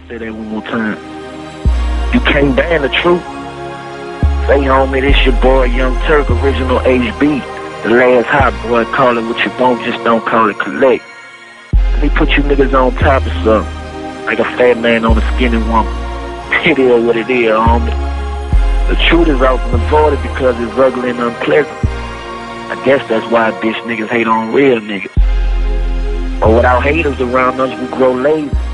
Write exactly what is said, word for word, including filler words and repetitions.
Say that one more time. You can't ban the truth. Say, homie, this your boy, Young Turk, original H B. The last hot boy, call it what you want, just don't call it collect. Let me put you niggas on top of something. Like a fat man on a skinny woman. It is what it is, homie. The truth is often avoided because it's ugly and unpleasant. I guess that's why bitch niggas hate on real niggas. But without haters around us, we grow lazy.